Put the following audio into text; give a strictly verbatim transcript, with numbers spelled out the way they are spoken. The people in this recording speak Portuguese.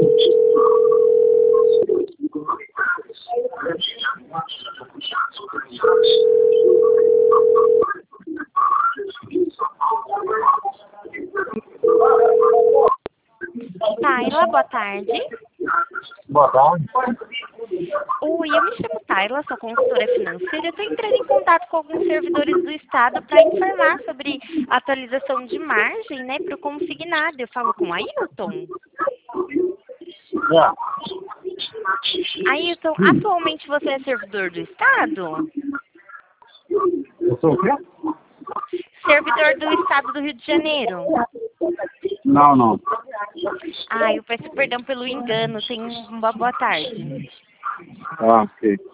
Taila, boa tarde. Boa tarde. Oi, eu me chamo Taila, sou consultora financeira. Eu estou entrando em contato com alguns servidores do Estado para informar sobre a atualização de margem, né, para o consignado. Eu falo com o Ailton. É. Ailton, atualmente você é servidor do Estado? Eu sou o quê? Servidor do Estado do Rio de Janeiro. Não, não. Ah, eu peço perdão pelo engano. Tenha uma boa tarde. Ah, ok.